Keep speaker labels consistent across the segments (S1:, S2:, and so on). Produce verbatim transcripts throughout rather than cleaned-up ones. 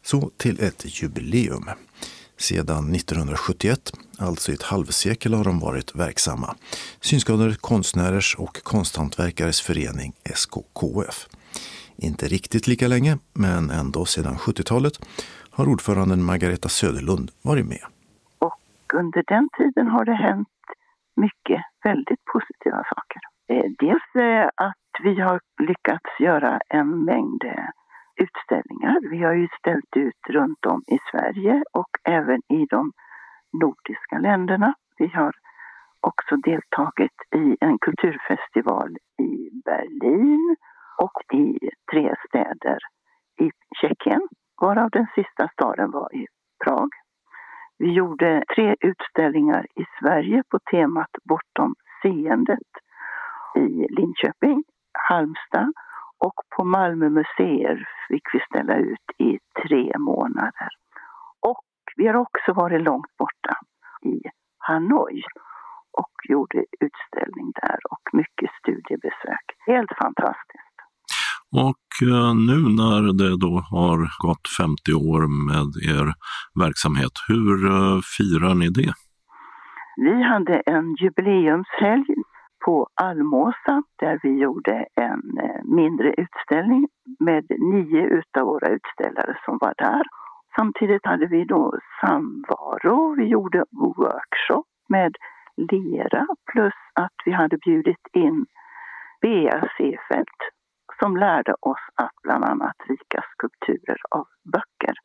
S1: Så till ett jubileum. Sedan nittonhundrasjuttioett, alltså ett halvsekel, har de varit verksamma. Synskadade konstnärers och konsthantverkares förening S K K F. Inte riktigt lika länge, men ändå sedan sjuttiotalet har ordföranden Margareta Söderlund varit med.
S2: Och under den tiden har det hänt mycket väldigt positiva saker. Dels att vi har lyckats göra en mängd utställningar. Vi har ju ställt ut runt om i Sverige och även i de nordiska länderna. Vi har också deltagit i en kulturfestival i Berlin och i tre städer i Tjeckien, varav den sista staden var i Prag. Vi gjorde tre utställningar i Sverige på temat Bortom seendet i Linköping, Halmstad, och på Malmö museer fick vi ställa ut i tre månader. Och vi har också varit långt borta i Hanoi och gjorde utställning där och mycket studiebesök. Helt fantastiskt.
S3: Och nu när det då har gått femtio år med er verksamhet, hur firar ni det?
S2: Vi hade en jubileumshelg på Almåsa där vi gjorde en mindre utställning med nio utav våra utställare som var där. Samtidigt hade vi då samvaro, vi gjorde workshop med lera, plus att vi hade bjudit in Bea Seefeld som lärde oss att bland annat rika skulpturer av böcker.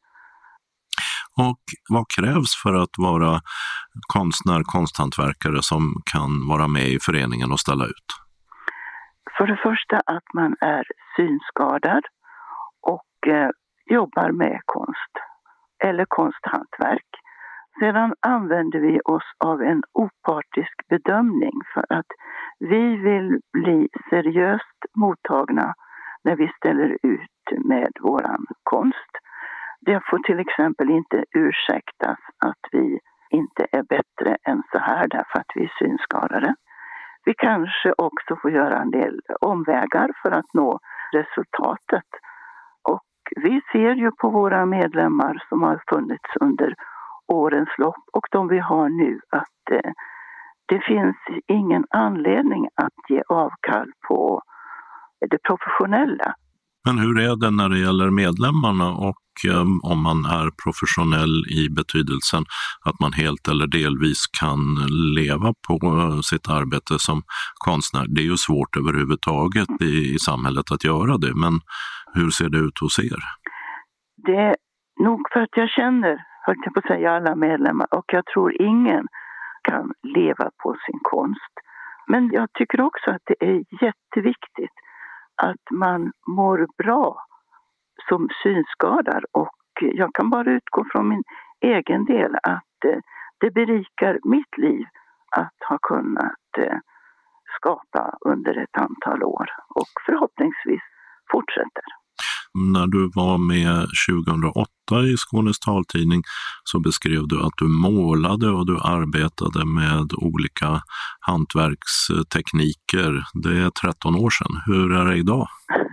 S3: Och vad krävs för att vara konstnär, konsthantverkare som kan vara med i föreningen och ställa ut?
S2: För det första att man är synskadad och eh, jobbar med konst eller konsthantverk. Sedan använder vi oss av en opartisk bedömning för att vi vill bli seriöst mottagna när vi ställer ut med våran konst. Det får till exempel inte ursäktas att vi inte är bättre än så här därför att vi är synskadade. Vi kanske också får göra en del omvägar för att nå resultatet. Och vi ser ju på våra medlemmar som har funnits under årens lopp och de vi har nu att eh, det finns ingen anledning att ge avkall på det professionella.
S3: Men hur är det när det gäller medlemmarna och um, om man är professionell i betydelsen att man helt eller delvis kan leva på uh, sitt arbete som konstnär? Det är ju svårt överhuvudtaget i, i samhället att göra det, men hur ser det ut hos er?
S2: Det är nog för att jag känner, höll jag på att säga, alla medlemmar och jag tror ingen kan leva på sin konst. Men jag tycker också att det är jätteviktigt att man mår bra som synskadad och jag kan bara utgå från min egen del att det berikar mitt liv att ha kunnat skapa under ett antal år och förhoppningsvis fortsätter.
S3: När du var med tjugohundraåtta i Skånes taltidning så beskrev du att du målade och du arbetade med olika hantverkstekniker. Det är tretton år sedan. Hur är det idag?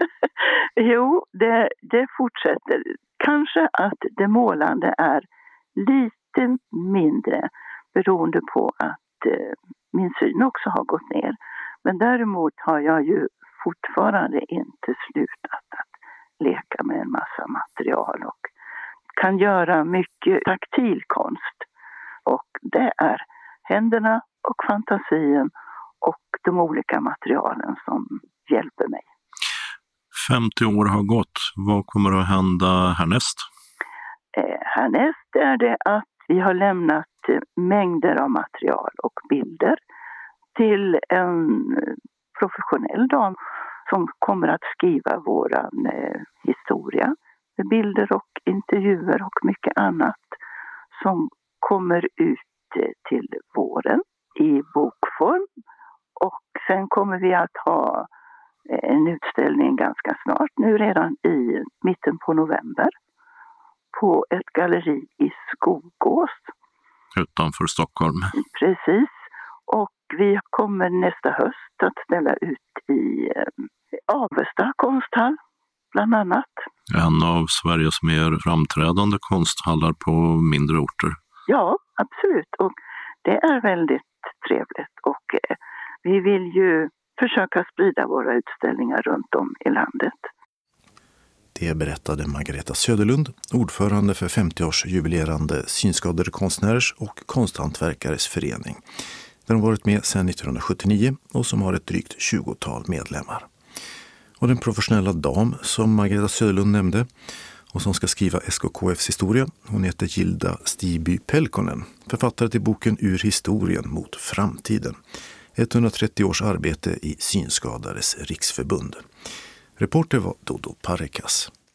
S2: Jo, det, det fortsätter. Kanske att det målande är lite mindre beroende på att eh, min syn också har gått ner. Men däremot har jag ju fortfarande inte slutat att leka med en massa material och kan göra mycket taktil konst. Och det är händerna och fantasien och de olika materialen som hjälper mig.
S3: femtio år har gått. Vad kommer att hända härnäst?
S2: Eh, härnäst är det att vi har lämnat mängder av material och bilder till en professionell dam som kommer att skriva våran eh, historia med bilder och intervjuer och mycket annat som kommer ut eh, till våren i bokform. Och sen kommer vi att ha eh, en utställning ganska snart, nu redan i mitten på november, på ett galleri i Skogås.
S3: Utanför Stockholm.
S2: Precis. Och vi kommer nästa höst att ställa ut i eh, Avesta konsthall bland annat.
S3: En av Sveriges mer framträdande konsthallar på mindre orter.
S2: Ja, absolut. Och det är väldigt trevligt. Och eh, vi vill ju försöka sprida våra utställningar runt om i landet.
S1: Det berättade Margareta Söderlund, ordförande för femtioårsjubilerande synskadade konstnärers och konsthantverkares förening. Där de varit med sedan nittonhundrasjuttionio och som har ett drygt tjugotal medlemmar. Och den professionella dam som Margareta Söderlund nämnde och som ska skriva S K K F:s historia, hon heter Gilda Stiby Pelkonen, författare till boken Ur historien mot framtiden. etthundratrettio års arbete i Synskadades riksförbund. Reporter var Dodo Parekas.